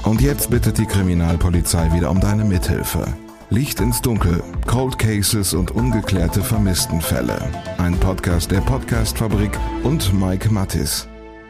Und jetzt bittet die Kriminalpolizei wieder um deine Mithilfe. Licht ins Dunkel, Cold Cases und ungeklärte Vermisstenfälle. Ein Podcast der Podcast-Fabrik und Mike Mattis.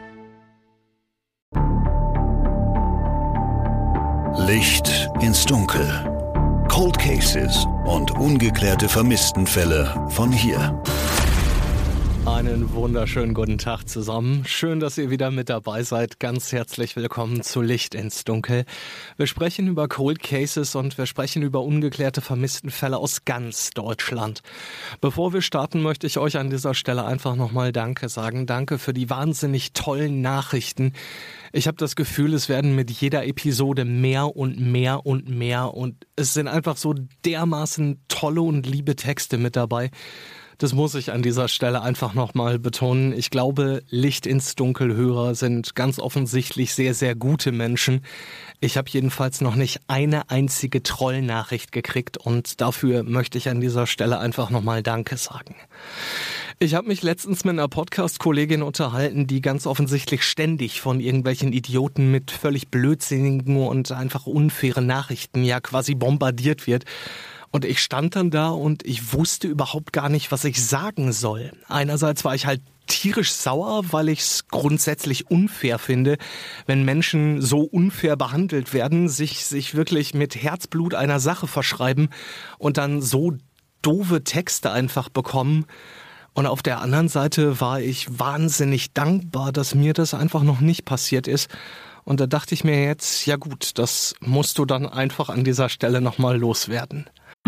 Licht ins Dunkel. Cold Cases und ungeklärte Vermisstenfälle von hier. Einen wunderschönen guten Tag zusammen. Schön, dass ihr wieder mit dabei seid. Ganz herzlich willkommen zu Licht ins Dunkel. Wir sprechen über Cold Cases und wir sprechen über ungeklärte Vermisstenfälle aus ganz Deutschland. Bevor wir starten, möchte ich euch an dieser Stelle einfach nochmal Danke sagen. Danke für die wahnsinnig tollen Nachrichten. Ich habe das Gefühl, es werden mit jeder Episode mehr und mehr und mehr und es sind einfach so dermaßen tolle und liebe Texte mit dabei. Das muss ich an dieser Stelle einfach nochmal betonen. Ich glaube, Licht ins Dunkel-Hörer sind ganz offensichtlich sehr, sehr gute Menschen. Ich habe jedenfalls noch nicht eine einzige Trollnachricht gekriegt und dafür möchte ich an dieser Stelle einfach nochmal Danke sagen. Ich habe mich letztens mit einer Podcast-Kollegin unterhalten, die ganz offensichtlich ständig von irgendwelchen Idioten mit völlig blödsinnigen und einfach unfairen Nachrichten ja quasi bombardiert wird. Und ich stand dann da und ich wusste überhaupt gar nicht, was ich sagen soll. Einerseits war ich halt tierisch sauer, weil ich es grundsätzlich unfair finde, wenn Menschen so unfair behandelt werden, sich wirklich mit Herzblut einer Sache verschreiben und dann so doofe Texte einfach bekommen. Und auf der anderen Seite war ich wahnsinnig dankbar, dass mir das einfach noch nicht passiert ist. Und da dachte ich mir jetzt, ja gut, das musst du dann einfach an dieser Stelle nochmal loswerden.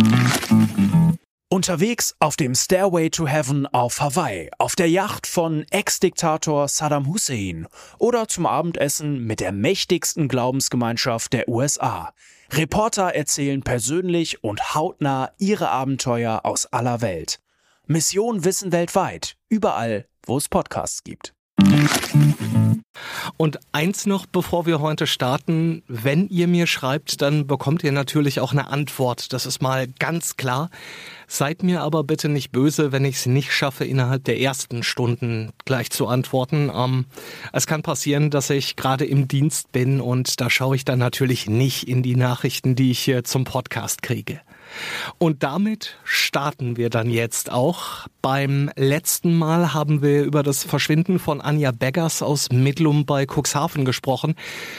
Unterwegs auf dem Stairway to Heaven auf Hawaii, auf der Yacht von Ex-Diktator Saddam Hussein oder zum Abendessen mit der mächtigsten Glaubensgemeinschaft der USA. Reporter erzählen persönlich und hautnah ihre Abenteuer aus aller Welt. Mission Wissen weltweit, überall, wo es Podcasts gibt. Und eins noch, bevor wir heute starten, wenn ihr mir schreibt, dann bekommt ihr natürlich auch eine Antwort. Das ist mal ganz klar. Seid mir aber bitte nicht böse, wenn ich es nicht schaffe, innerhalb der ersten Stunden gleich zu antworten. Es kann passieren, dass ich gerade im Dienst bin und da schaue ich dann natürlich nicht in die Nachrichten, die ich hier zum Podcast kriege. Und damit starten wir dann jetzt auch. Beim letzten Mal haben wir über das Verschwinden von Anja Beggers aus Midlum bei Cuxhaven gesprochen.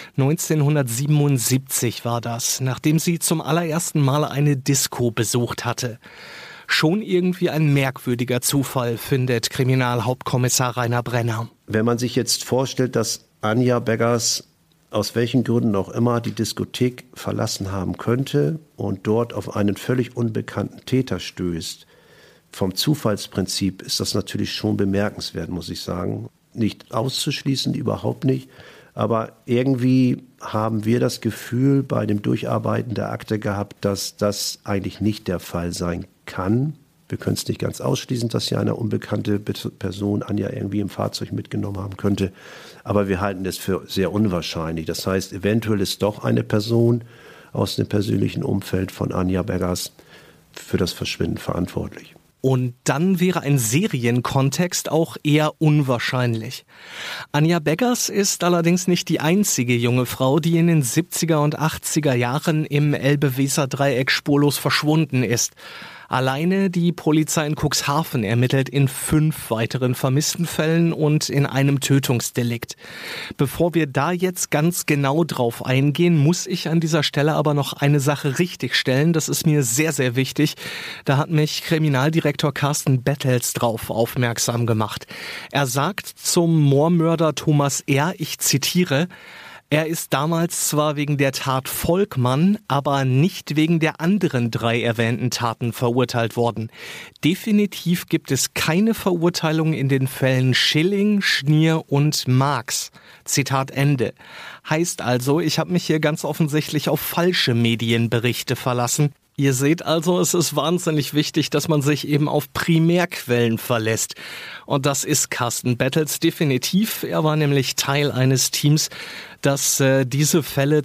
1977 war das, nachdem sie zum allerersten Mal eine Disco besucht hatte. Schon irgendwie ein merkwürdiger Zufall, findet Kriminalhauptkommissar Rainer Brenner. Wenn man sich jetzt vorstellt, dass Anja Beggers aus welchen Gründen auch immer die Diskothek verlassen haben könnte und dort auf einen völlig unbekannten Täter stößt. Vom Zufallsprinzip ist das natürlich schon bemerkenswert, muss ich sagen. Nicht auszuschließen, überhaupt nicht. Aber irgendwie haben wir das Gefühl bei dem Durcharbeiten der Akte gehabt, dass das eigentlich nicht der Fall sein kann. Wir können es nicht ganz ausschließen, dass hier eine unbekannte Person Anja irgendwie im Fahrzeug mitgenommen haben könnte. Aber wir halten es für sehr unwahrscheinlich. Das heißt, eventuell ist doch eine Person aus dem persönlichen Umfeld von Anja Beggers für das Verschwinden verantwortlich. Und dann wäre ein Serienkontext auch eher unwahrscheinlich. Anja Beggers ist allerdings nicht die einzige junge Frau, die in den 70er und 80er Jahren im Elbe-Weser-Dreieck spurlos verschwunden ist. Alleine die Polizei in Cuxhaven ermittelt in 5 weiteren Vermisstenfällen und in einem Tötungsdelikt. Bevor wir da jetzt ganz genau drauf eingehen, muss ich an dieser Stelle aber noch eine Sache richtigstellen. Das ist mir sehr, sehr wichtig. Da hat mich Kriminaldirektor Carsten Bettels drauf aufmerksam gemacht. Er sagt zum Moormörder Thomas R., ich zitiere: Er ist damals zwar wegen der Tat Volkmann, aber nicht wegen der anderen 3 erwähnten Taten verurteilt worden. Definitiv gibt es keine Verurteilung in den Fällen Schilling, Schnier und Marx. Zitat Ende. Heißt also, ich habe mich hier ganz offensichtlich auf falsche Medienberichte verlassen. Ihr seht also, es ist wahnsinnig wichtig, dass man sich eben auf Primärquellen verlässt. Und das ist Carsten Bettels definitiv. Er war nämlich Teil eines Teams, das diese Fälle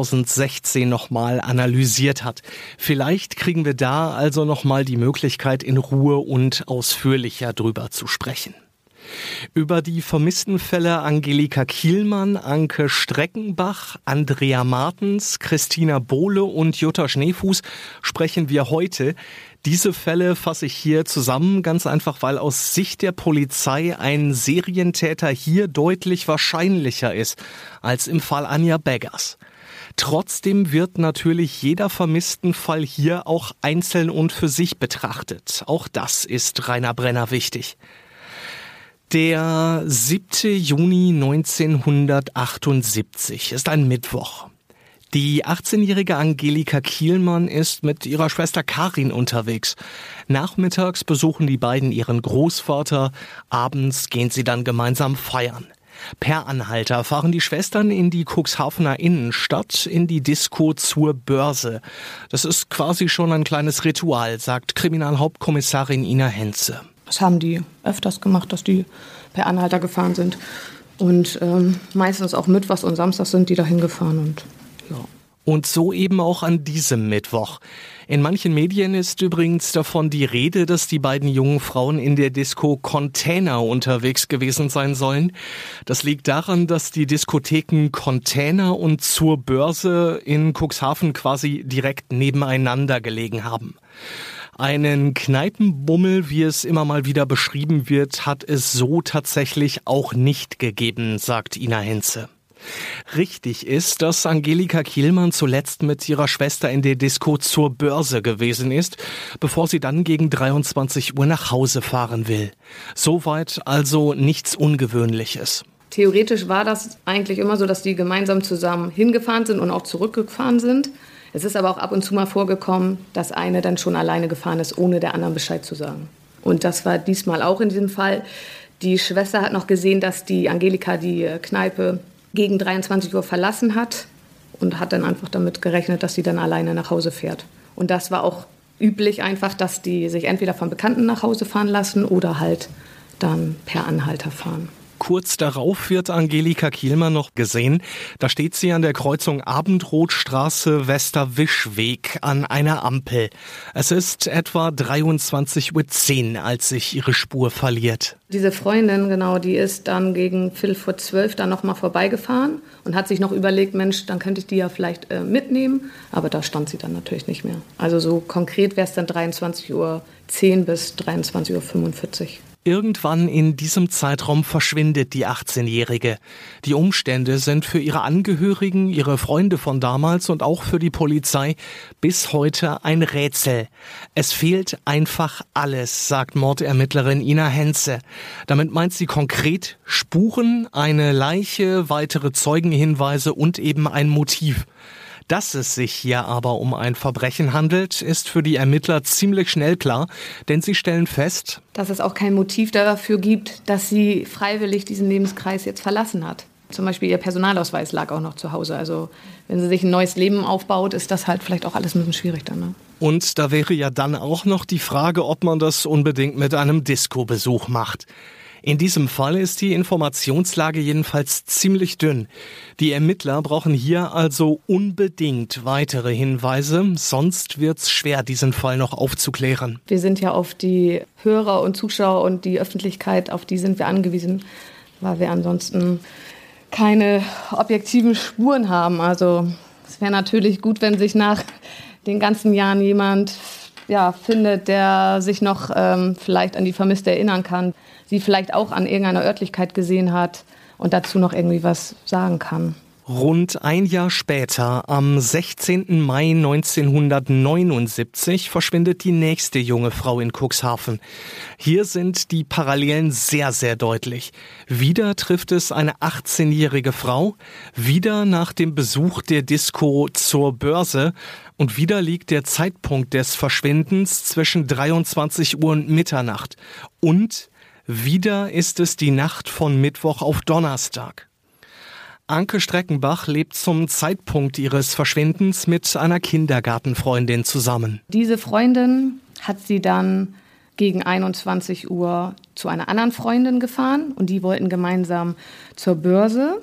2016 nochmal analysiert hat. Vielleicht kriegen wir da also nochmal die Möglichkeit, in Ruhe und ausführlicher drüber zu sprechen. Über die vermissten Fälle Angelika Kielmann, Anke Streckenbach, Andrea Martens, Christina Bohle und Jutta Schneefuß sprechen wir heute. Diese Fälle fasse ich hier zusammen, ganz einfach, weil aus Sicht der Polizei ein Serientäter hier deutlich wahrscheinlicher ist als im Fall Anja Beggers. Trotzdem wird natürlich jeder vermissten Fall hier auch einzeln und für sich betrachtet. Auch das ist Rainer Brenner wichtig. Der 7. Juni 1978 ist ein Mittwoch. Die 18-jährige Angelika Kielmann ist mit ihrer Schwester Karin unterwegs. Nachmittags besuchen die beiden ihren Großvater, abends gehen sie dann gemeinsam feiern. Per Anhalter fahren die Schwestern in die Cuxhavener Innenstadt, in die Disco zur Börse. Das ist quasi schon ein kleines Ritual, sagt Kriminalhauptkommissarin Ina Henze. Das haben die öfters gemacht, dass die per Anhalter gefahren sind. Und meistens auch mittwochs und samstags sind die dahin gefahren. Und ja. Und so eben auch an diesem Mittwoch. In manchen Medien ist übrigens davon die Rede, dass die beiden jungen Frauen in der Disco Container unterwegs gewesen sein sollen. Das liegt daran, dass die Diskotheken Container und zur Börse in Cuxhaven quasi direkt nebeneinander gelegen haben. Einen Kneipenbummel, wie es immer mal wieder beschrieben wird, hat es so tatsächlich auch nicht gegeben, sagt Ina Henze. Richtig ist, dass Angelika Kielmann zuletzt mit ihrer Schwester in der Disco zur Börse gewesen ist, bevor sie dann gegen 23 Uhr nach Hause fahren will. Soweit also nichts Ungewöhnliches. Theoretisch war das eigentlich immer so, dass die gemeinsam zusammen hingefahren sind und auch zurückgefahren sind. Es ist aber auch ab und zu mal vorgekommen, dass eine dann schon alleine gefahren ist, ohne der anderen Bescheid zu sagen. Und das war diesmal auch in diesem Fall. Die Schwester hat noch gesehen, dass die Angelika die Kneipe gegen 23 Uhr verlassen hat und hat dann einfach damit gerechnet, dass sie dann alleine nach Hause fährt. Und das war auch üblich einfach, dass die sich entweder von Bekannten nach Hause fahren lassen oder halt dann per Anhalter fahren. Kurz darauf wird Angelika Kielmann noch gesehen. Da steht sie an der Kreuzung Abendrotstraße-Westerwischweg an einer Ampel. Es ist etwa 23:10 Uhr, als sich ihre Spur verliert. Diese Freundin, genau, die ist dann gegen 11:45 dann nochmal vorbeigefahren und hat sich noch überlegt, Mensch, dann könnte ich die ja vielleicht mitnehmen. Aber da stand sie dann natürlich nicht mehr. Also so konkret wäre es dann 23:10 bis 23:45 Uhr. Irgendwann in diesem Zeitraum verschwindet die 18-Jährige. Die Umstände sind für ihre Angehörigen, ihre Freunde von damals und auch für die Polizei bis heute ein Rätsel. Es fehlt einfach alles, sagt Mordermittlerin Ina Henze. Damit meint sie konkret Spuren, eine Leiche, weitere Zeugenhinweise und eben ein Motiv. Dass es sich hier aber um ein Verbrechen handelt, ist für die Ermittler ziemlich schnell klar, denn sie stellen fest, dass es auch kein Motiv dafür gibt, dass sie freiwillig diesen Lebenskreis jetzt verlassen hat. Zum Beispiel ihr Personalausweis lag auch noch zu Hause. Also wenn sie sich ein neues Leben aufbaut, ist das halt vielleicht auch alles ein bisschen schwierig dann. Ne? Und da wäre ja dann auch noch die Frage, ob man das unbedingt mit einem Disco-Besuch macht. In diesem Fall ist die Informationslage jedenfalls ziemlich dünn. Die Ermittler brauchen hier also unbedingt weitere Hinweise, sonst wird's schwer, diesen Fall noch aufzuklären. Wir sind ja auf die Hörer und Zuschauer und die Öffentlichkeit, auf die sind wir angewiesen, weil wir ansonsten keine objektiven Spuren haben. Also es wäre natürlich gut, wenn sich nach den ganzen Jahren jemand findet, der sich noch vielleicht an die Vermisste erinnern kann, sie vielleicht auch an irgendeiner Örtlichkeit gesehen hat und dazu noch irgendwie was sagen kann. Rund ein Jahr später, am 16. Mai 1979, verschwindet die nächste junge Frau in Cuxhaven. Hier sind die Parallelen sehr, sehr deutlich. Wieder trifft es eine 18-jährige Frau, wieder nach dem Besuch der Disco zur Börse und wieder liegt der Zeitpunkt des Verschwindens zwischen 23 Uhr und Mitternacht. Und wieder ist es die Nacht von Mittwoch auf Donnerstag. Anke Streckenbach lebt zum Zeitpunkt ihres Verschwindens mit einer Kindergartenfreundin zusammen. Diese Freundin hat sie dann gegen 21 Uhr zu einer anderen Freundin gefahren und die wollten gemeinsam zur Börse.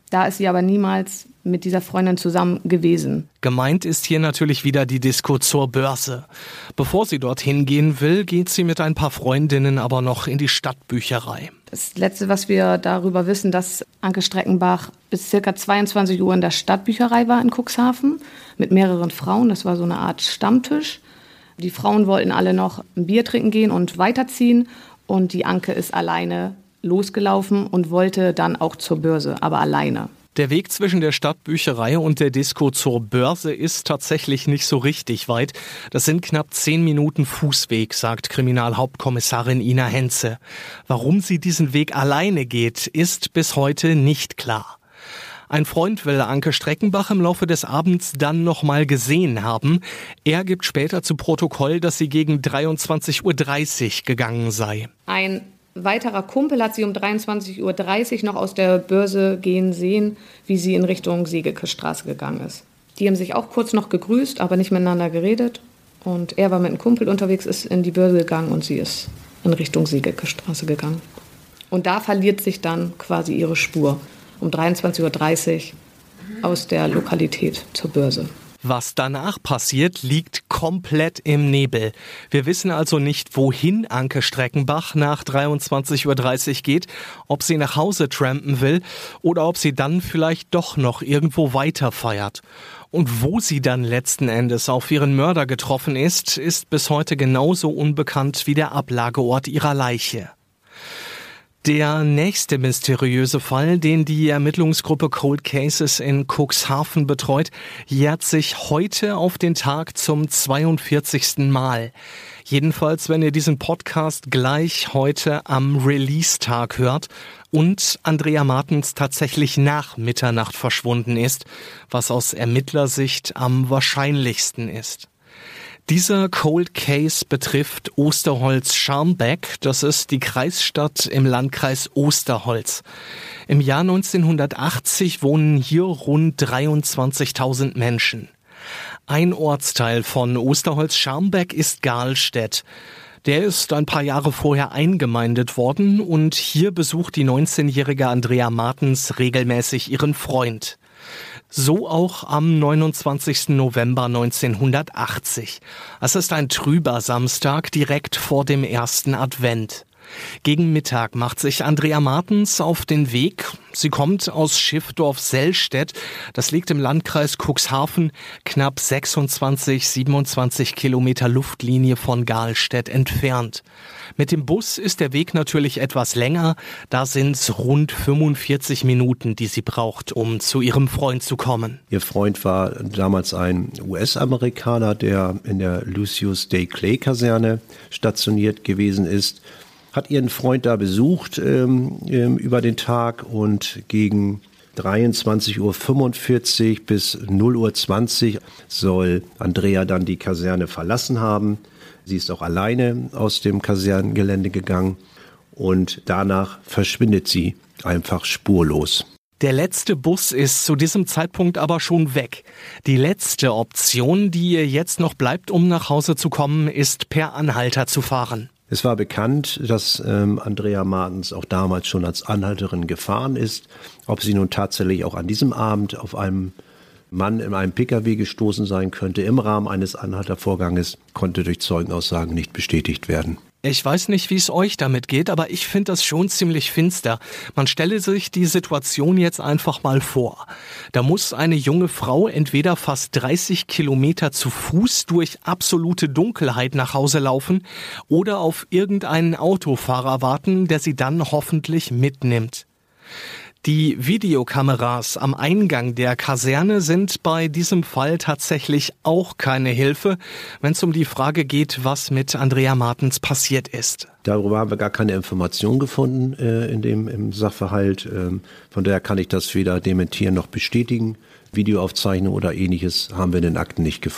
Da ist sie aber niemals mit dieser Freundin zusammen gewesen. Gemeint ist hier natürlich wieder die Disco zur Börse. Bevor sie dorthin gehen will, geht sie mit ein paar Freundinnen aber noch in die Stadtbücherei. Das Letzte, was wir darüber wissen, dass Anke Streckenbach bis ca. 22 Uhr in der Stadtbücherei war in Cuxhaven mit mehreren Frauen. Das war so eine Art Stammtisch. Die Frauen wollten alle noch ein Bier trinken gehen und weiterziehen. Und die Anke ist alleine losgelaufen und wollte dann auch zur Börse, aber alleine. Der Weg zwischen der Stadtbücherei und der Disco zur Börse ist tatsächlich nicht so richtig weit. Das sind knapp 10 Minuten Fußweg, sagt Kriminalhauptkommissarin Ina Henze. Warum sie diesen Weg alleine geht, ist bis heute nicht klar. Ein Freund will Anke Streckenbach im Laufe des Abends dann noch mal gesehen haben. Er gibt später zu Protokoll, dass sie gegen 23:30 Uhr gegangen sei. Ein weiterer Kumpel hat sie um 23:30 Uhr noch aus der Börse gehen sehen, wie sie in Richtung Segelke-Straße gegangen ist. Die haben sich auch kurz noch gegrüßt, aber nicht miteinander geredet. Und er war mit einem Kumpel unterwegs, ist in die Börse gegangen und sie ist in Richtung Segelke-Straße gegangen. Und da verliert sich dann quasi ihre Spur um 23:30 Uhr aus der Lokalität zur Börse. Was danach passiert, liegt komplett im Nebel. Wir wissen also nicht, wohin Anke Streckenbach nach 23:30 Uhr geht, ob sie nach Hause trampen will oder ob sie dann vielleicht doch noch irgendwo weiter feiert. Und wo sie dann letzten Endes auf ihren Mörder getroffen ist, ist bis heute genauso unbekannt wie der Ablageort ihrer Leiche. Der nächste mysteriöse Fall, den die Ermittlungsgruppe Cold Cases in Cuxhaven betreut, jährt sich heute auf den Tag zum 42. Mal. Jedenfalls, wenn ihr diesen Podcast gleich heute am Release-Tag hört und Andrea Martens tatsächlich nach Mitternacht verschwunden ist, was aus Ermittlersicht am wahrscheinlichsten ist. Dieser Cold Case betrifft Osterholz-Scharmbeck. Das ist die Kreisstadt im Landkreis Osterholz. Im Jahr 1980 wohnen hier rund 23.000 Menschen. Ein Ortsteil von Osterholz-Scharmbeck ist Gahlstedt. Der ist ein paar Jahre vorher eingemeindet worden und hier besucht die 19-jährige Andrea Martens regelmäßig ihren Freund. So auch am 29. November 1980. Es ist ein trüber Samstag direkt vor dem ersten Advent. Gegen Mittag macht sich Andrea Martens auf den Weg. Sie kommt aus Schiffdorf-Sellstedt. Das liegt im Landkreis Cuxhaven, knapp 27 Kilometer Luftlinie von Gahlstedt entfernt. Mit dem Bus ist der Weg natürlich etwas länger. Da sind es rund 45 Minuten, die sie braucht, um zu ihrem Freund zu kommen. Ihr Freund war damals ein US-Amerikaner, der in der Lucius Day Clay Kaserne stationiert gewesen ist. Hat ihren Freund da besucht über den Tag und gegen 23:45 Uhr bis 0:20 Uhr soll Andrea dann die Kaserne verlassen haben. Sie ist auch alleine aus dem Kasernengelände gegangen und danach verschwindet sie einfach spurlos. Der letzte Bus ist zu diesem Zeitpunkt aber schon weg. Die letzte Option, die ihr jetzt noch bleibt, um nach Hause zu kommen, ist per Anhalter zu fahren. Es war bekannt, dass Andrea Martens auch damals schon als Anhalterin gefahren ist. Ob sie nun tatsächlich auch an diesem Abend auf einem Mann in einem Pkw gestoßen sein könnte im Rahmen eines Anhaltervorganges, konnte durch Zeugenaussagen nicht bestätigt werden. Ich weiß nicht, wie es euch damit geht, aber ich finde das schon ziemlich finster. Man stelle sich die Situation jetzt einfach mal vor. Da muss eine junge Frau entweder fast 30 Kilometer zu Fuß durch absolute Dunkelheit nach Hause laufen oder auf irgendeinen Autofahrer warten, der sie dann hoffentlich mitnimmt. Die Videokameras am Eingang der Kaserne sind bei diesem Fall tatsächlich auch keine Hilfe, wenn es um die Frage geht, was mit Andrea Martens passiert ist. Darüber haben wir gar keine Information gefunden im Sachverhalt. Von daher kann ich das weder dementieren noch bestätigen. Videoaufzeichnung oder Ähnliches haben wir in den Akten nicht gefunden.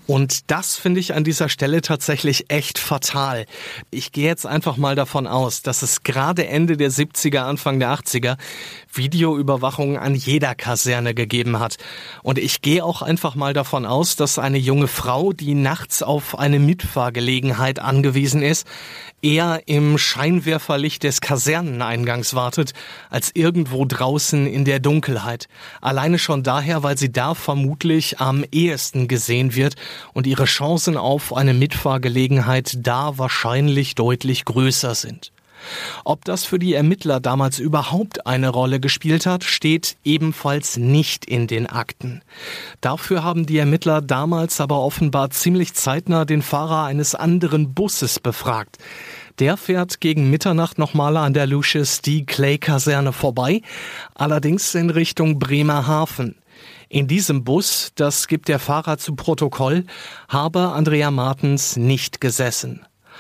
Und das finde ich an dieser Stelle tatsächlich echt fatal. Ich gehe jetzt einfach mal davon aus, dass es gerade Ende der 70er, Anfang der 80er Videoüberwachung an jeder Kaserne gegeben hat. Und ich gehe auch einfach mal davon aus, dass eine junge Frau, die nachts auf eine Mitfahrgelegenheit angewiesen ist, eher im Scheinwerferlicht des Kaserneneingangs wartet, als irgendwo draußen in der Dunkelheit. Alleine schon daher, weil sie da vermutlich am ehesten gesehen wird und ihre Chancen auf eine Mitfahrgelegenheit da wahrscheinlich deutlich größer sind. Ob das für die Ermittler damals überhaupt eine Rolle gespielt hat, steht ebenfalls nicht in den Akten. Dafür haben die Ermittler damals aber offenbar ziemlich zeitnah den Fahrer eines anderen Busses befragt. Der fährt gegen Mitternacht nochmal an der Lucius D. Clay-Kaserne vorbei, allerdings in Richtung Bremerhaven. In diesem Bus, das gibt der Fahrer zu Protokoll, habe Andrea Martens nicht gesessen.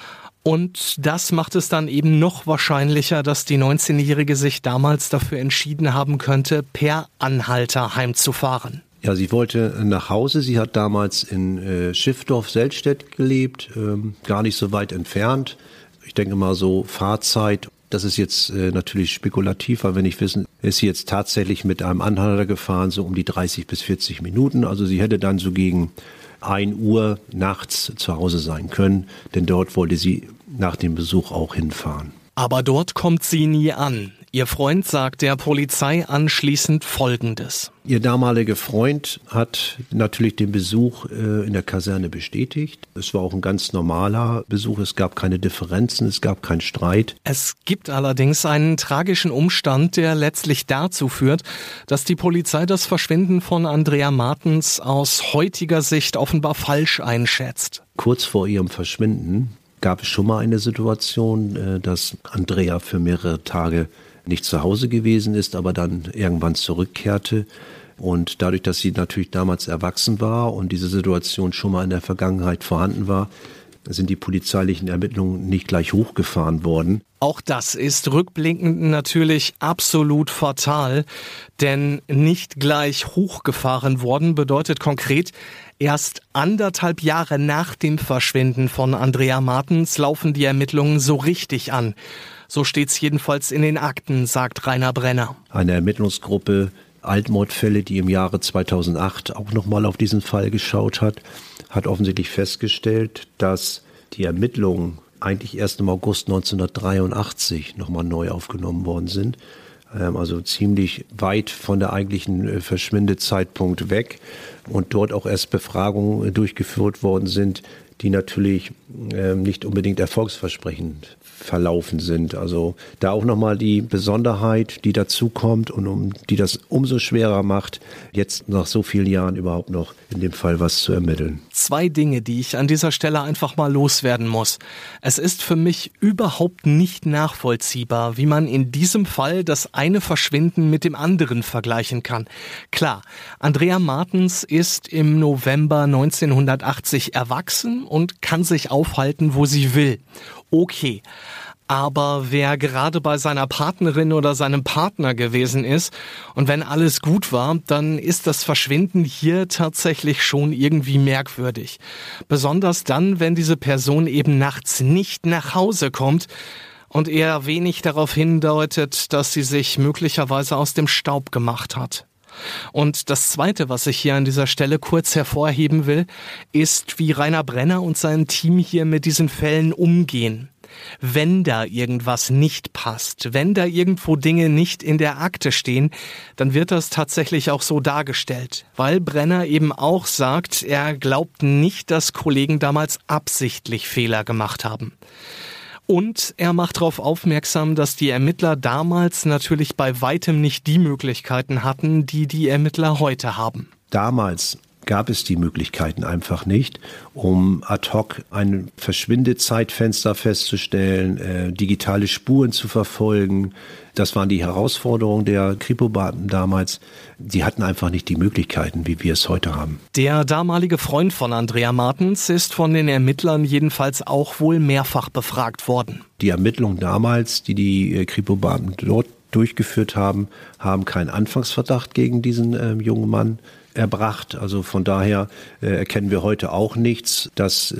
Und das macht es dann eben noch wahrscheinlicher, dass die 19-Jährige sich damals dafür entschieden haben könnte, per Anhalter heimzufahren. Ja, sie wollte nach Hause. Sie hat damals in Schiffdorf-Seltstedt gelebt, gar nicht so weit entfernt. Ich denke mal so Fahrzeit. Das ist jetzt natürlich spekulativ, weil wir nicht wissen, ist sie jetzt tatsächlich mit einem Anhalter gefahren, so um die 30 bis 40 Minuten. Also sie hätte dann so gegen 1 Uhr nachts zu Hause sein können, denn dort wollte sie nach dem Besuch auch hinfahren. Aber dort kommt sie nie an. Ihr Freund sagt der Polizei anschließend Folgendes. Ihr damaliger Freund hat natürlich den Besuch in der Kaserne bestätigt. Es war auch ein ganz normaler Besuch. Es gab keine Differenzen, es gab keinen Streit. Es gibt allerdings einen tragischen Umstand, der letztlich dazu führt, dass die Polizei das Verschwinden von Andrea Martens aus heutiger Sicht offenbar falsch einschätzt. Kurz vor ihrem Verschwinden gab es schon mal eine Situation, dass Andrea für mehrere Tage nicht zu Hause gewesen ist, aber dann irgendwann zurückkehrte. Und dadurch, dass sie natürlich damals erwachsen war und diese Situation schon mal in der Vergangenheit vorhanden war, sind die polizeilichen Ermittlungen nicht gleich hochgefahren worden. Auch das ist rückblickend natürlich absolut fatal, denn nicht gleich hochgefahren worden bedeutet konkret, erst 1,5 Jahre nach dem Verschwinden von Andrea Martens laufen die Ermittlungen so richtig an. So steht's jedenfalls in den Akten, sagt Rainer Brenner. Eine Ermittlungsgruppe Altmordfälle, die im Jahre 2008 auch nochmal auf diesen Fall geschaut hat, hat offensichtlich festgestellt, dass die Ermittlungen eigentlich erst im August 1983 nochmal neu aufgenommen worden sind. Also ziemlich weit von der eigentlichen Verschwindezeitpunkt weg und dort auch erst Befragungen durchgeführt worden sind, die natürlich nicht unbedingt erfolgsversprechend verlaufen sind. Also da auch nochmal die Besonderheit, die dazu kommt und die das umso schwerer macht, jetzt nach so vielen Jahren überhaupt noch in dem Fall was zu ermitteln. 2 Dinge, die ich an dieser Stelle einfach mal loswerden muss. Es ist für mich überhaupt nicht nachvollziehbar, wie man in diesem Fall das eine Verschwinden mit dem anderen vergleichen kann. Klar, Andrea Martens ist im November 1980 erwachsen und kann sich aufhalten, wo sie will. Okay, aber wer gerade bei seiner Partnerin oder seinem Partner gewesen ist und wenn alles gut war, dann ist das Verschwinden hier tatsächlich schon irgendwie merkwürdig. Besonders dann, wenn diese Person eben nachts nicht nach Hause kommt und eher wenig darauf hindeutet, dass sie sich möglicherweise aus dem Staub gemacht hat. Und das Zweite, was ich hier an dieser Stelle kurz hervorheben will, ist, wie Rainer Brenner und sein Team hier mit diesen Fällen umgehen. Wenn da irgendwas nicht passt, wenn da irgendwo Dinge nicht in der Akte stehen, dann wird das tatsächlich auch so dargestellt. Weil Brenner eben auch sagt, er glaubt nicht, dass Kollegen damals absichtlich Fehler gemacht haben. Und er macht darauf aufmerksam, dass die Ermittler damals natürlich bei weitem nicht die Möglichkeiten hatten, die die Ermittler heute haben. Damals gab es die Möglichkeiten einfach nicht, um ad hoc ein Verschwindezeitfenster festzustellen, digitale Spuren zu verfolgen. Das waren die Herausforderungen der Kripo-Beamten damals. Die hatten einfach nicht die Möglichkeiten, wie wir es heute haben. Der damalige Freund von Andrea Martens ist von den Ermittlern jedenfalls auch wohl mehrfach befragt worden. Die Ermittlungen damals, die Kripo-Beamten dort durchgeführt haben, haben keinen Anfangsverdacht gegen diesen jungen Mann erbracht. Also von daher erkennen wir heute auch nichts, das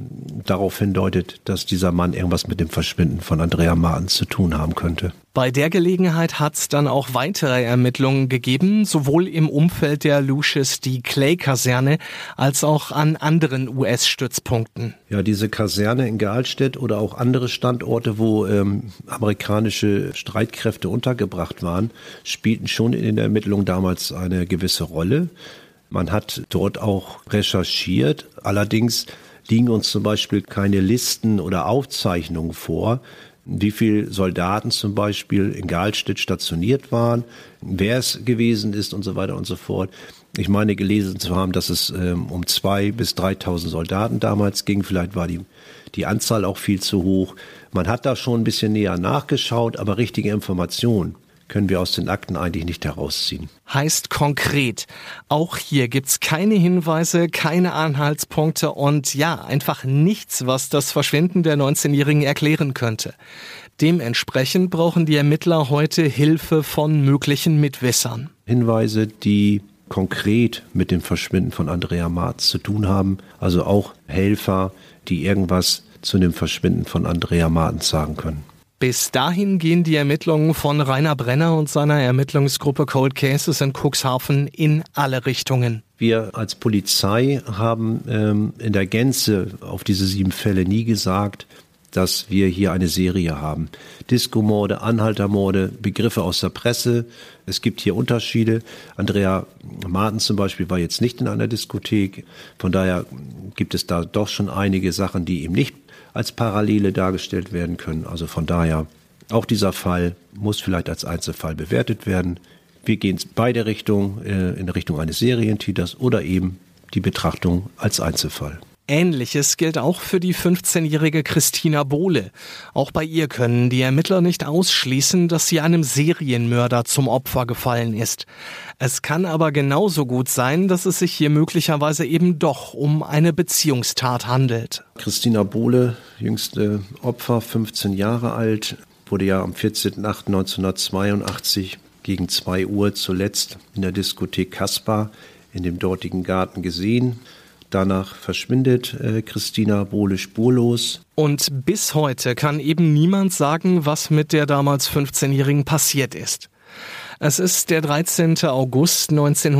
darauf hindeutet, dass dieser Mann irgendwas mit dem Verschwinden von Andrea Martens zu tun haben könnte. Bei der Gelegenheit hat es dann auch weitere Ermittlungen gegeben, sowohl im Umfeld der Lucius D. Clay-Kaserne als auch an anderen US-Stützpunkten. Ja, diese Kaserne in Gehalstedt oder auch andere Standorte, wo amerikanische Streitkräfte untergebracht waren, spielten schon in den Ermittlungen damals eine gewisse Rolle. Man hat dort auch recherchiert, allerdings liegen uns zum Beispiel keine Listen oder Aufzeichnungen vor, wie viele Soldaten zum Beispiel in Gehalstedt stationiert waren, wer es gewesen ist und so weiter und so fort. Ich meine gelesen zu haben, dass es um 2.000 bis 3.000 Soldaten damals ging. Vielleicht war die Anzahl auch viel zu hoch. Man hat da schon ein bisschen näher nachgeschaut, aber richtige Informationen können wir aus den Akten eigentlich nicht herausziehen. Heißt konkret, auch hier gibt's keine Hinweise, keine Anhaltspunkte und ja, einfach nichts, was das Verschwinden der 19-Jährigen erklären könnte. Dementsprechend brauchen die Ermittler heute Hilfe von möglichen Mitwissern. Hinweise, die konkret mit dem Verschwinden von Andrea Martens zu tun haben, also auch Helfer, die irgendwas zu dem Verschwinden von Andrea Martens sagen können. Bis dahin gehen die Ermittlungen von Rainer Brenner und seiner Ermittlungsgruppe Cold Cases in Cuxhaven in alle Richtungen. Wir als Polizei haben in der Gänze auf diese 7 Fälle nie gesagt, dass wir hier eine Serie haben. Disco-Morde, Anhaltermorde, Begriffe aus der Presse. Es gibt hier Unterschiede. Andrea Martens zum Beispiel war jetzt nicht in einer Diskothek. Von daher gibt es da doch schon einige Sachen, die eben nicht als Parallele dargestellt werden können. Also von daher, auch dieser Fall muss vielleicht als Einzelfall bewertet werden. Wir gehen beide Richtungen, in Richtung eines Serientäters oder eben die Betrachtung als Einzelfall. Ähnliches gilt auch für die 15-jährige Christina Bohle. Auch bei ihr können die Ermittler nicht ausschließen, dass sie einem Serienmörder zum Opfer gefallen ist. Es kann aber genauso gut sein, dass es sich hier möglicherweise eben doch um eine Beziehungstat handelt. Christina Bohle, jüngste Opfer, 15 Jahre alt, wurde ja am 14.08.1982 gegen 2 Uhr zuletzt in der Diskothek Kaspar in dem dortigen Garten gesehen. Danach verschwindet Christina Bohle spurlos. Und bis heute kann eben niemand sagen, was mit der damals 15-Jährigen passiert ist. Es ist der 13. August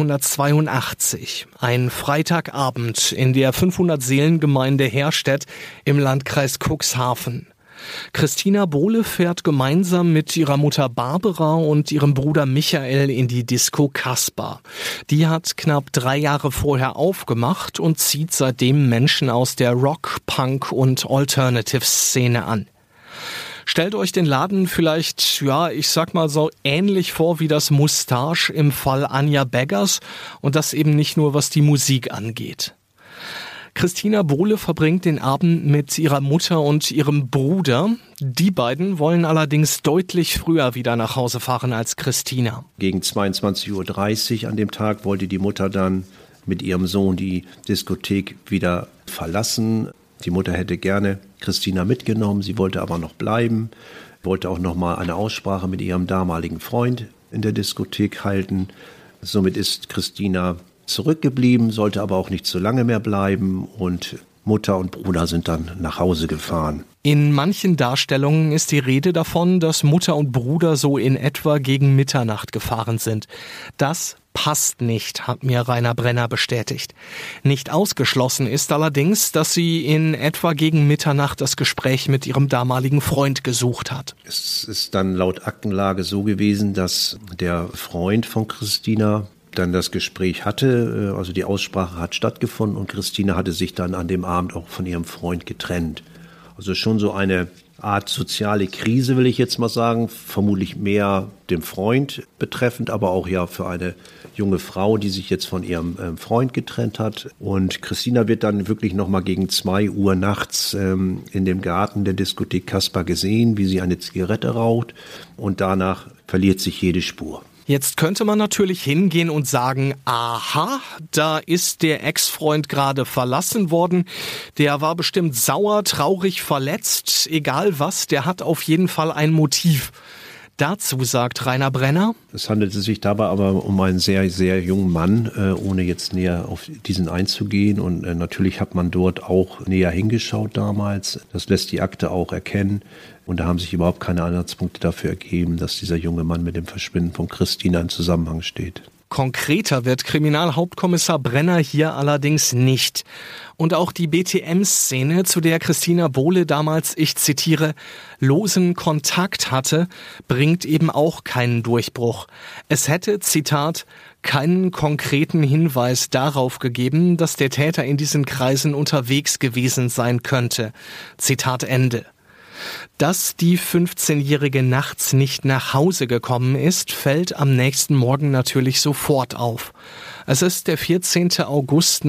1982, ein Freitagabend in der 500-Seelen-Gemeinde Herstedt im Landkreis Cuxhaven. Christina Bohle fährt gemeinsam mit ihrer Mutter Barbara und ihrem Bruder Michael in die Disco Kaspar. Die hat knapp 3 Jahre vorher aufgemacht und zieht seitdem Menschen aus der Rock-, Punk- und Alternative-Szene an. Stellt euch den Laden vielleicht, ja, ich sag mal so ähnlich vor wie das Moustache im Fall Anja Beggars und das eben nicht nur was die Musik angeht. Christina Bohle verbringt den Abend mit ihrer Mutter und ihrem Bruder. Die beiden wollen allerdings deutlich früher wieder nach Hause fahren als Christina. Gegen 22.30 Uhr an dem Tag wollte die Mutter dann mit ihrem Sohn die Diskothek wieder verlassen. Die Mutter hätte gerne Christina mitgenommen, sie wollte aber noch bleiben, wollte auch noch mal eine Aussprache mit ihrem damaligen Freund in der Diskothek halten. Somit ist Christina zurückgeblieben, sollte aber auch nicht so lange mehr bleiben und Mutter und Bruder sind dann nach Hause gefahren. In manchen Darstellungen ist die Rede davon, dass Mutter und Bruder so in etwa gegen Mitternacht gefahren sind. Das passt nicht, hat mir Rainer Brenner bestätigt. Nicht ausgeschlossen ist allerdings, dass sie in etwa gegen Mitternacht das Gespräch mit ihrem damaligen Freund gesucht hat. Es ist dann laut Aktenlage so gewesen, dass der Freund von Christina dann das Gespräch hatte, also die Aussprache hat stattgefunden und Christina hatte sich dann an dem Abend auch von ihrem Freund getrennt. Also schon so eine Art soziale Krise, will ich jetzt mal sagen, vermutlich mehr dem Freund betreffend, aber auch ja für eine junge Frau, die sich jetzt von ihrem Freund getrennt hat. Und Christina wird dann wirklich nochmal gegen 2 Uhr nachts in dem Garten der Diskothek Kaspar gesehen, wie sie eine Zigarette raucht und danach verliert sich jede Spur. Jetzt könnte man natürlich hingehen und sagen, aha, da ist der Ex-Freund gerade verlassen worden, der war bestimmt sauer, traurig, verletzt, egal was, der hat auf jeden Fall ein Motiv. Dazu sagt Rainer Brenner: Es handelte sich dabei aber um einen sehr, sehr jungen Mann, ohne jetzt näher auf diesen einzugehen. Und natürlich hat man dort auch näher hingeschaut damals. Das lässt die Akte auch erkennen. Und da haben sich überhaupt keine Anhaltspunkte dafür ergeben, dass dieser junge Mann mit dem Verschwinden von Christina in Zusammenhang steht. Konkreter wird Kriminalhauptkommissar Brenner hier allerdings nicht. Und auch die BTM-Szene, zu der Christina Bohle damals, ich zitiere, losen Kontakt hatte, bringt eben auch keinen Durchbruch. Es hätte, Zitat, keinen konkreten Hinweis darauf gegeben, dass der Täter in diesen Kreisen unterwegs gewesen sein könnte. Zitat Ende. Dass die 15-Jährige nachts nicht nach Hause gekommen ist, fällt am nächsten Morgen natürlich sofort auf. Es ist der 14. August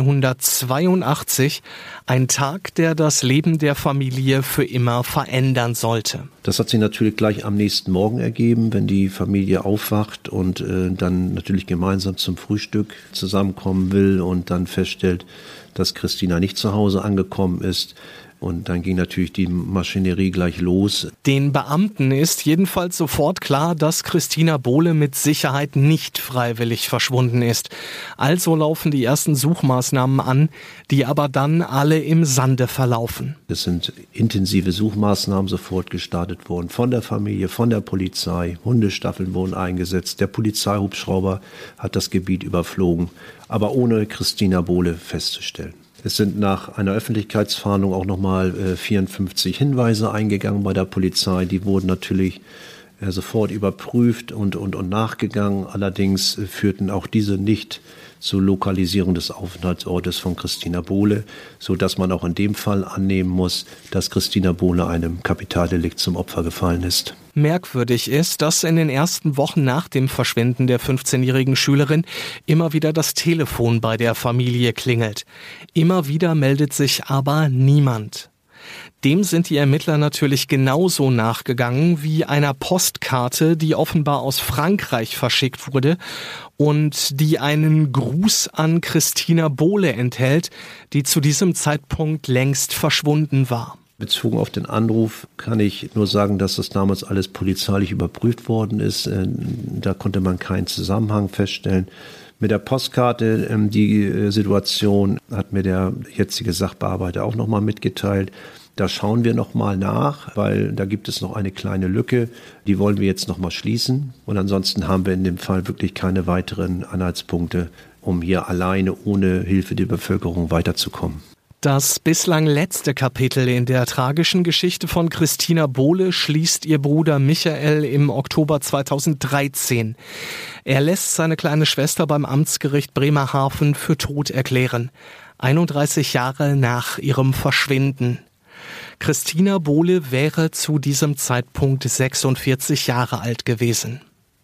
1982, ein Tag, der das Leben der Familie für immer verändern sollte. Das hat sich natürlich gleich am nächsten Morgen ergeben, wenn die Familie aufwacht und dann natürlich gemeinsam zum Frühstück zusammenkommen will und dann feststellt, dass Christina nicht zu Hause angekommen ist. Und dann ging natürlich die Maschinerie gleich los. Den Beamten ist jedenfalls sofort klar, dass Christina Bohle mit Sicherheit nicht freiwillig verschwunden ist. Also laufen die ersten Suchmaßnahmen an, die aber dann alle im Sande verlaufen. Es sind intensive Suchmaßnahmen sofort gestartet worden von der Familie, von der Polizei. Hundestaffeln wurden eingesetzt. Der Polizeihubschrauber hat das Gebiet überflogen, aber ohne Christina Bohle festzustellen. Es sind nach einer Öffentlichkeitsfahndung auch nochmal 54 Hinweise eingegangen bei der Polizei. Die wurden natürlich sofort überprüft und nachgegangen. Allerdings führten auch diese nicht zur Lokalisierung des Aufenthaltsortes von Christina Bohle, sodass man auch in dem Fall annehmen muss, dass Christina Bohle einem Kapitaldelikt zum Opfer gefallen ist. Merkwürdig ist, dass in den ersten Wochen nach dem Verschwinden der 15-jährigen Schülerin immer wieder das Telefon bei der Familie klingelt. Immer wieder meldet sich aber niemand. Dem sind die Ermittler natürlich genauso nachgegangen wie einer Postkarte, die offenbar aus Frankreich verschickt wurde und die einen Gruß an Christina Bohle enthält, die zu diesem Zeitpunkt längst verschwunden war. Bezogen auf den Anruf kann ich nur sagen, dass das damals alles polizeilich überprüft worden ist. Da konnte man keinen Zusammenhang feststellen. Mit der Postkarte, die Situation hat mir der jetzige Sachbearbeiter auch nochmal mitgeteilt. Da schauen wir nochmal nach, weil da gibt es noch eine kleine Lücke. Die wollen wir jetzt nochmal schließen. Und ansonsten haben wir in dem Fall wirklich keine weiteren Anhaltspunkte, um hier alleine ohne Hilfe der Bevölkerung weiterzukommen. Das bislang letzte Kapitel in der tragischen Geschichte von Christina Bohle schließt ihr Bruder Michael im Oktober 2013. Er lässt seine kleine Schwester beim Amtsgericht Bremerhaven für tot erklären. 31 Jahre nach ihrem Verschwinden. Christina Bohle wäre zu diesem Zeitpunkt 46 Jahre alt gewesen.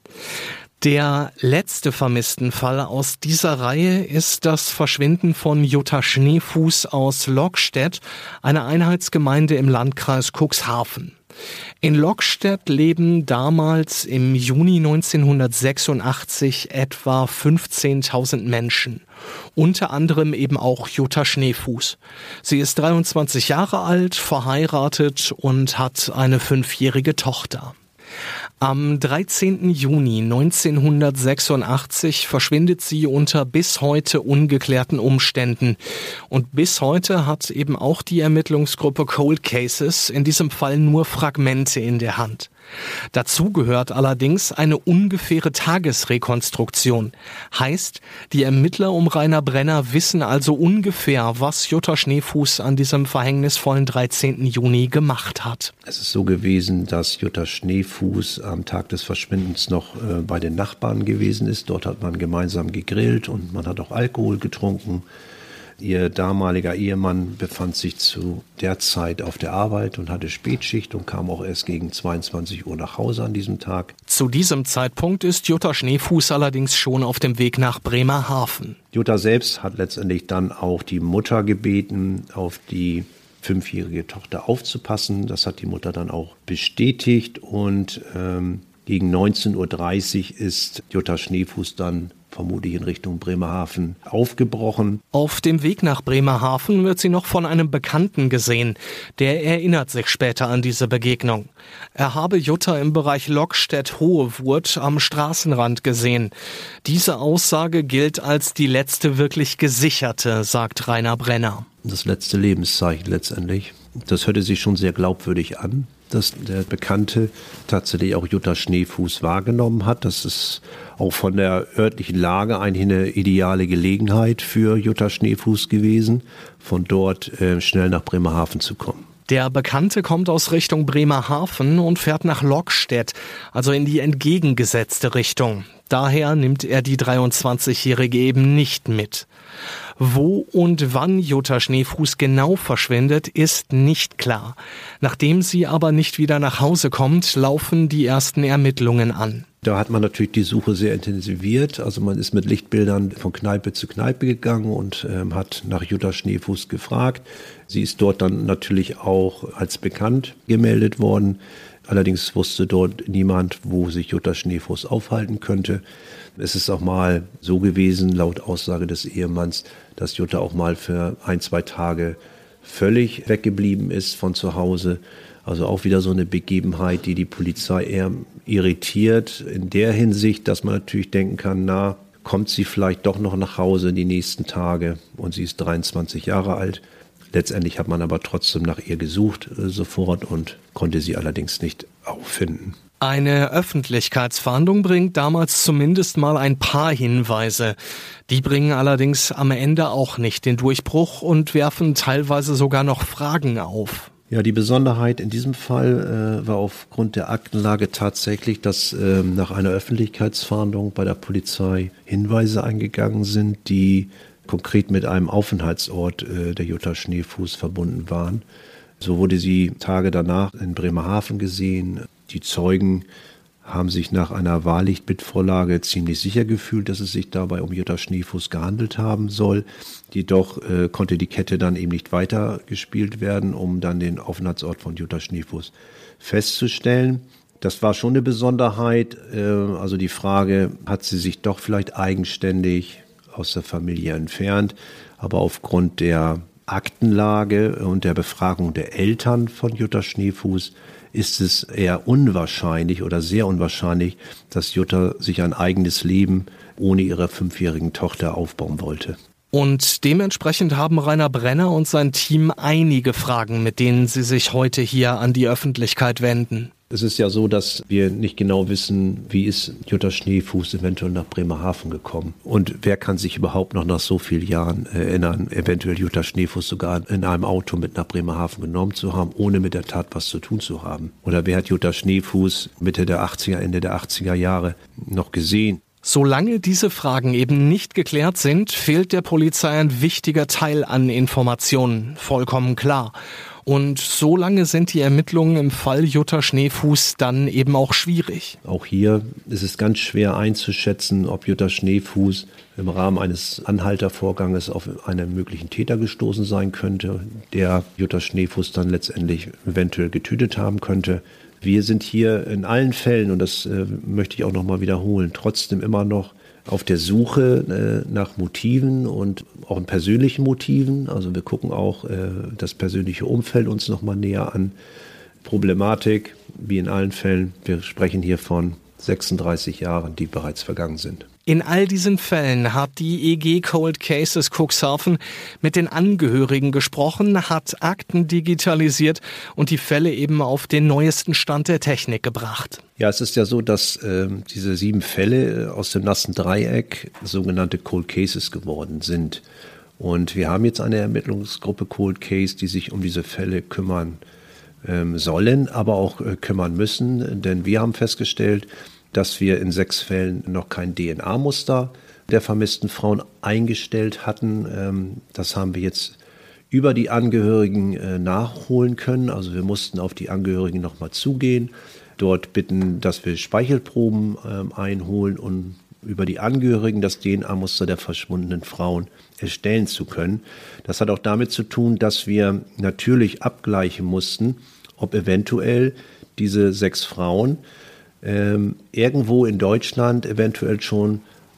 Der letzte Vermisstenfall aus dieser Reihe ist das Verschwinden von Jutta Schneefuß aus Lockstedt, einer Einheitsgemeinde im Landkreis Cuxhaven. In Lockstedt leben damals im Juni 1986 etwa 15.000 Menschen. Unter anderem eben auch Jutta Schneefuß. Sie ist 23 Jahre alt, verheiratet und hat eine 5-jährige Tochter. Am 13. Juni 1986 verschwindet sie unter bis heute ungeklärten Umständen. Und bis heute hat eben auch die Ermittlungsgruppe Cold Cases in diesem Fall nur Fragmente in der Hand. Dazu gehört allerdings eine ungefähre Tagesrekonstruktion. Heißt, die Ermittler um Rainer Brenner wissen also ungefähr, was Jutta Schneefuß an diesem verhängnisvollen 13. Juni gemacht hat. Es ist so gewesen, dass Jutta Schneefuß am Tag des Verschwindens noch bei den Nachbarn gewesen ist. Dort hat man gemeinsam gegrillt und man hat auch Alkohol getrunken. Ihr damaliger Ehemann befand sich zu der Zeit auf der Arbeit und hatte Spätschicht und kam auch erst gegen 22 Uhr nach Hause an diesem Tag. Zu diesem Zeitpunkt ist Jutta Schneefuß allerdings schon auf dem Weg nach Bremerhaven. Jutta selbst hat letztendlich dann auch die Mutter gebeten, auf die 5-jährige Tochter aufzupassen. Das hat die Mutter dann auch bestätigt und gegen 19.30 Uhr ist Jutta Schneefuß dann vermutlich in Richtung Bremerhaven aufgebrochen. Auf dem Weg nach Bremerhaven wird sie noch von einem Bekannten gesehen. Der erinnert sich später an diese Begegnung. Er habe Jutta im Bereich Lockstedt-Hohewurt am Straßenrand gesehen. Diese Aussage gilt als die letzte wirklich gesicherte, sagt Rainer Brenner. Das letzte Lebenszeichen letztendlich. Das hörte sich schon sehr glaubwürdig an, dass der Bekannte tatsächlich auch Jutta Schneefuß wahrgenommen hat. Das ist auch von der örtlichen Lage eigentlich eine ideale Gelegenheit für Jutta Schneefuß gewesen, von dort schnell nach Bremerhaven zu kommen. Der Bekannte kommt aus Richtung Bremerhaven und fährt nach Lockstedt, also in die entgegengesetzte Richtung. Daher nimmt er die 23-Jährige eben nicht mit. Wo und wann Jutta Schneefuß genau verschwindet, ist nicht klar. Nachdem sie aber nicht wieder nach Hause kommt, laufen die ersten Ermittlungen an. Da hat man natürlich die Suche sehr intensiviert. Also man ist mit Lichtbildern von Kneipe zu Kneipe gegangen und hat nach Jutta Schneefuß gefragt. Sie ist dort dann natürlich auch als bekannt gemeldet worden. Allerdings wusste dort niemand, wo sich Jutta Schneefuß aufhalten könnte. Es ist auch mal so gewesen, laut Aussage des Ehemanns, dass Jutta auch mal für 1-2 Tage völlig weggeblieben ist von zu Hause. Also auch wieder so eine Begebenheit, die die Polizei eher irritiert, in der Hinsicht, dass man natürlich denken kann, na, kommt sie vielleicht doch noch nach Hause die nächsten Tage, und sie ist 23 Jahre alt. Letztendlich hat man aber trotzdem nach ihr gesucht sofort und konnte sie allerdings nicht auffinden. Eine Öffentlichkeitsfahndung bringt damals zumindest mal ein paar Hinweise. Die bringen allerdings am Ende auch nicht den Durchbruch und werfen teilweise sogar noch Fragen auf. Ja, die Besonderheit in diesem Fall war aufgrund der Aktenlage tatsächlich, dass nach einer Öffentlichkeitsfahndung bei der Polizei Hinweise eingegangen sind, die konkret mit einem Aufenthaltsort der Jutta Schneefuß verbunden waren. So wurde sie Tage danach in Bremerhaven gesehen. Die Zeugen haben sich nach einer Wahrlichtbildvorlage ziemlich sicher gefühlt, dass es sich dabei um Jutta Schneefuß gehandelt haben soll. Jedoch konnte die Kette dann eben nicht weitergespielt werden, um dann den Aufenthaltsort von Jutta Schneefuß festzustellen. Das war schon eine Besonderheit. Also die Frage, hat sie sich doch vielleicht eigenständig aus der Familie entfernt, aber aufgrund der Aktenlage und der Befragung der Eltern von Jutta Schneefuß ist es eher unwahrscheinlich oder sehr unwahrscheinlich, dass Jutta sich ein eigenes Leben ohne ihre 5-jährigen Tochter aufbauen wollte. Und dementsprechend haben Rainer Brenner und sein Team einige Fragen, mit denen sie sich heute hier an die Öffentlichkeit wenden. Es ist ja so, dass wir nicht genau wissen, wie ist Jutta Schneefuß eventuell nach Bremerhaven gekommen. Und wer kann sich überhaupt noch nach so vielen Jahren erinnern, eventuell Jutta Schneefuß sogar in einem Auto mit nach Bremerhaven genommen zu haben, ohne mit der Tat was zu tun zu haben. Oder wer hat Jutta Schneefuß Ende der 80er Jahre noch gesehen? Solange diese Fragen eben nicht geklärt sind, fehlt der Polizei ein wichtiger Teil an Informationen, vollkommen klar. Und solange sind die Ermittlungen im Fall Jutta Schneefuß dann eben auch schwierig. Auch hier ist es ganz schwer einzuschätzen, ob Jutta Schneefuß im Rahmen eines Anhaltervorganges auf einen möglichen Täter gestoßen sein könnte, der Jutta Schneefuß dann letztendlich eventuell getötet haben könnte. Wir sind hier in allen Fällen, und das möchte ich auch noch mal wiederholen, trotzdem immer noch auf der Suche nach Motiven und auch in persönlichen Motiven. Also wir gucken auch das persönliche Umfeld uns noch mal näher an. Problematik, wie in allen Fällen, wir sprechen hier von 36 Jahren, die bereits vergangen sind. In all diesen Fällen hat die EG Cold Cases Cuxhaven mit den Angehörigen gesprochen, hat Akten digitalisiert und die Fälle eben auf den neuesten Stand der Technik gebracht. Ja, es ist ja so, dass diese 7 Fälle aus dem nassen Dreieck sogenannte Cold Cases geworden sind. Und wir haben jetzt eine Ermittlungsgruppe Cold Case, die sich um diese Fälle kümmern sollen, aber auch kümmern müssen. Denn wir haben festgestellt, dass wir in 6 Fällen noch kein DNA-Muster der vermissten Frauen eingestellt hatten. Das haben wir jetzt über die Angehörigen nachholen können. Also wir mussten auf die Angehörigen nochmal zugehen, dort bitten, dass wir Speichelproben einholen und über die Angehörigen das DNA-Muster der verschwundenen Frauen erstellen zu können. Das hat auch damit zu tun, dass wir natürlich abgleichen mussten, ob eventuell diese 6 Frauen irgendwo in Deutschland eventuell schon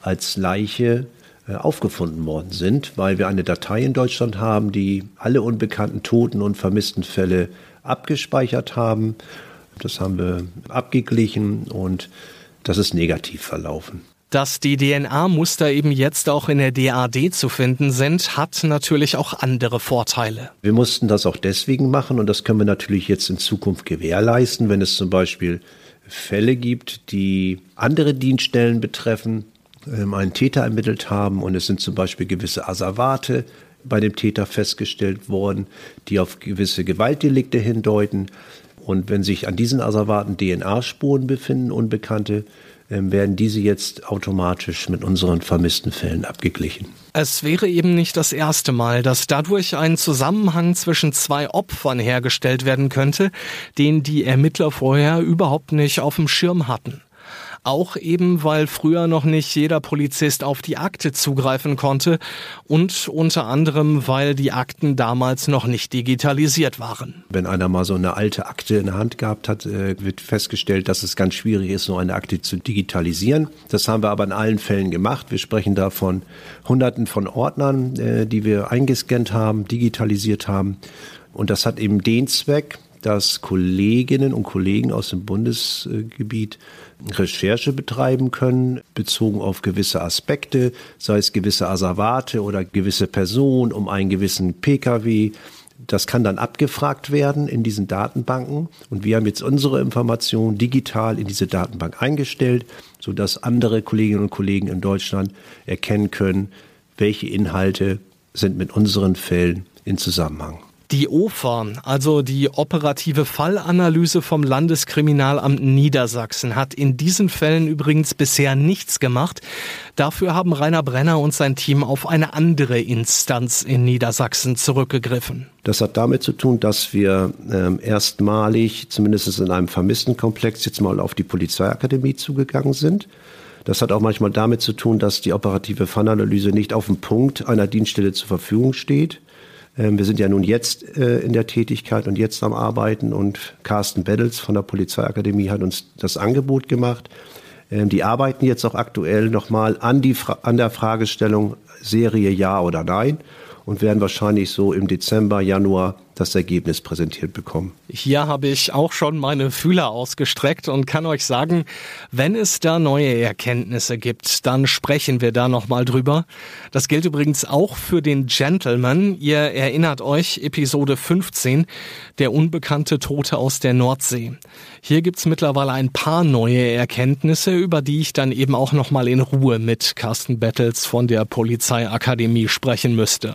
als Leiche aufgefunden worden sind, weil wir eine Datei in Deutschland haben, die alle unbekannten Toten und vermissten Fälle abgespeichert haben. Das haben wir abgeglichen und das ist negativ verlaufen. Dass die DNA-Muster eben jetzt auch in der DAD zu finden sind, hat natürlich auch andere Vorteile. Wir mussten das auch deswegen machen und das können wir natürlich jetzt in Zukunft gewährleisten, wenn es zum Beispiel Fälle gibt, die andere Dienststellen betreffen, einen Täter ermittelt haben und es sind zum Beispiel gewisse Asservate bei dem Täter festgestellt worden, die auf gewisse Gewaltdelikte hindeuten. Und wenn sich an diesen Asservaten DNA-Spuren befinden, unbekannte, werden diese jetzt automatisch mit unseren vermissten Fällen abgeglichen. Es wäre eben nicht das erste Mal, dass dadurch ein Zusammenhang zwischen zwei Opfern hergestellt werden könnte, den die Ermittler vorher überhaupt nicht auf dem Schirm hatten. Auch eben, weil früher noch nicht jeder Polizist auf die Akte zugreifen konnte und unter anderem, weil die Akten damals noch nicht digitalisiert waren. Wenn einer mal so eine alte Akte in der Hand gehabt hat, wird festgestellt, dass es ganz schwierig ist, so eine Akte zu digitalisieren. Das haben wir aber in allen Fällen gemacht. Wir sprechen da von Hunderten von Ordnern, die wir eingescannt haben, digitalisiert haben. Und das hat eben den Zweck, dass Kolleginnen und Kollegen aus dem Bundesgebiet Recherche betreiben können, bezogen auf gewisse Aspekte, sei es gewisse Asservate oder gewisse Personen um einen gewissen Pkw. Das kann dann abgefragt werden in diesen Datenbanken und wir haben jetzt unsere Informationen digital in diese Datenbank eingestellt, sodass andere Kolleginnen und Kollegen in Deutschland erkennen können, welche Inhalte sind mit unseren Fällen in Zusammenhang. Die OFA, also die operative Fallanalyse vom Landeskriminalamt Niedersachsen, hat in diesen Fällen übrigens bisher nichts gemacht. Dafür haben Rainer Brenner und sein Team auf eine andere Instanz in Niedersachsen zurückgegriffen. Das hat damit zu tun, dass wir erstmalig, zumindest in einem Vermisstenkomplex, jetzt mal auf die Polizeiakademie zugegangen sind. Das hat auch manchmal damit zu tun, dass die operative Fallanalyse nicht auf dem Punkt einer Dienststelle zur Verfügung steht. Wir sind ja nun jetzt in der Tätigkeit und jetzt am Arbeiten und Carsten Beddels von der Polizeiakademie hat uns das Angebot gemacht. Die arbeiten jetzt auch aktuell nochmal an der Fragestellung Serie Ja oder Nein und werden wahrscheinlich so im Dezember, Januar das Ergebnis präsentiert bekommen. Hier habe ich auch schon meine Fühler ausgestreckt und kann euch sagen, wenn es da neue Erkenntnisse gibt, dann sprechen wir da nochmal drüber. Das gilt übrigens auch für den Gentleman. Ihr erinnert euch, Episode 15, der unbekannte Tote aus der Nordsee. Hier gibt's mittlerweile ein paar neue Erkenntnisse, über die ich dann eben auch nochmal in Ruhe mit Carsten Bettels von der Polizeiakademie sprechen müsste.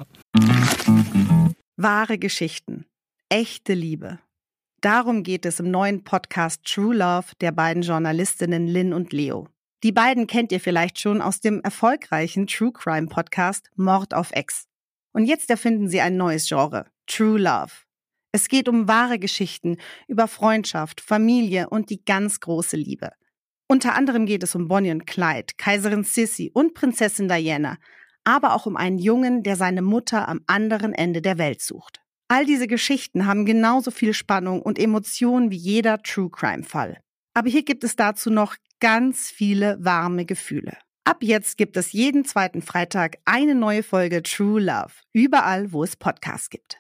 Wahre Geschichten, echte Liebe. Darum geht es im neuen Podcast True Love der beiden Journalistinnen Lynn und Leo. Die beiden kennt ihr vielleicht schon aus dem erfolgreichen True Crime Podcast Mord auf Ex. Und jetzt erfinden sie ein neues Genre, True Love. Es geht um wahre Geschichten über Freundschaft, Familie und die ganz große Liebe. Unter anderem geht es um Bonnie und Clyde, Kaiserin Sissi und Prinzessin Diana, aber auch um einen Jungen, der seine Mutter am anderen Ende der Welt sucht. All diese Geschichten haben genauso viel Spannung und Emotionen wie jeder True-Crime-Fall. Aber hier gibt es dazu noch ganz viele warme Gefühle. Ab jetzt gibt es jeden zweiten Freitag eine neue Folge True Love, überall, wo es Podcasts gibt.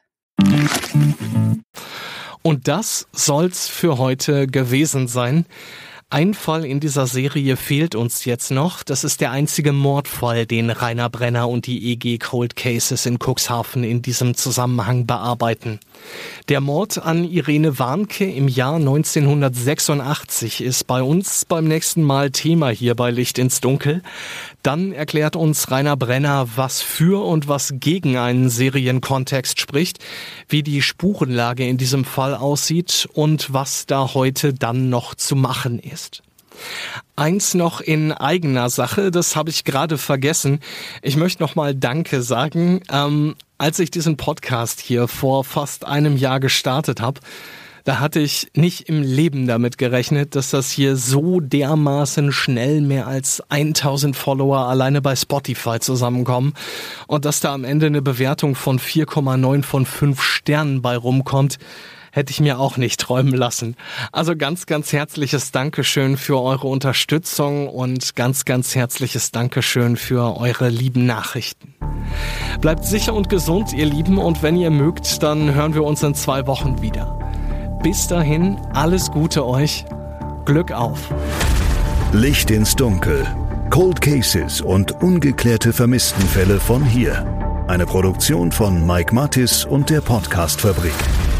Und das soll's für heute gewesen sein. Ein Fall in dieser Serie fehlt uns jetzt noch. Das ist der einzige Mordfall, den Rainer Brenner und die EG Cold Cases in Cuxhaven in diesem Zusammenhang bearbeiten. Der Mord an Irene Warnke im Jahr 1986 ist bei uns beim nächsten Mal Thema hier bei Licht ins Dunkel. Dann erklärt uns Rainer Brenner, was für und was gegen einen Serienkontext spricht, wie die Spurenlage in diesem Fall aussieht und was da heute dann noch zu machen ist. Eins noch in eigener Sache, das habe ich gerade vergessen. Ich möchte nochmal Danke sagen. Als ich diesen Podcast hier vor fast einem Jahr gestartet habe, da hatte ich nicht im Leben damit gerechnet, dass das hier so dermaßen schnell mehr als 1000 Follower alleine bei Spotify zusammenkommen und dass da am Ende eine Bewertung von 4,9 von 5 Sternen bei rumkommt. hätte ich mir auch nicht träumen lassen. Also ganz, ganz herzliches Dankeschön für eure Unterstützung und ganz, ganz herzliches Dankeschön für eure lieben Nachrichten. Bleibt sicher und gesund, ihr Lieben, und wenn ihr mögt, dann hören wir uns in 2 Wochen wieder. Bis dahin, alles Gute euch. Glück auf. Licht ins Dunkel. Cold Cases und ungeklärte Vermisstenfälle von hier. Eine Produktion von Mike Mattis und der Podcast-Fabrik.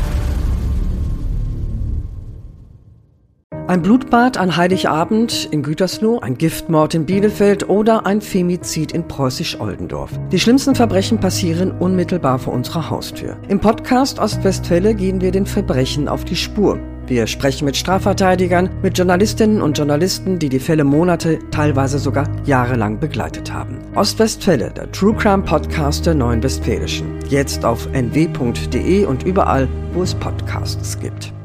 Ein Blutbad an Heiligabend in Gütersloh, ein Giftmord in Bielefeld oder ein Femizid in Preußisch-Oldendorf. Die schlimmsten Verbrechen passieren unmittelbar vor unserer Haustür. Im Podcast Ostwestfälle gehen wir den Verbrechen auf die Spur. Wir sprechen mit Strafverteidigern, mit Journalistinnen und Journalisten, die die Fälle Monate, teilweise sogar jahrelang begleitet haben. Ostwestfälle, der True Crime Podcast der Neuen Westfälischen. Jetzt auf nw.de und überall, wo es Podcasts gibt.